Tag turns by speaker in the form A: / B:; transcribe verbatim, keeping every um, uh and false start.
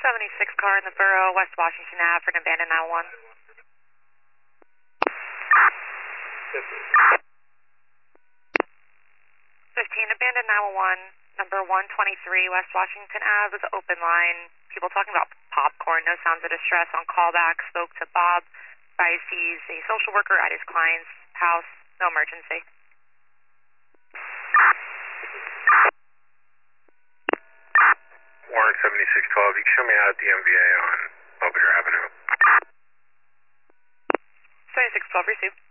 A: seventy-six car in the borough, West Washington Avenue for an abandoned nine one one. fifteen, abandoned nine one one, number one twenty-three, West Washington Avenue, with an open line. People talking about popcorn, no sounds of distress. On callback, spoke to Bob Biases, a social worker at his client's house. No emergency.
B: Warren seventy-six twelve, you can show me out at the M B A on Belvedere Avenue.
A: seventy-six twelve, received.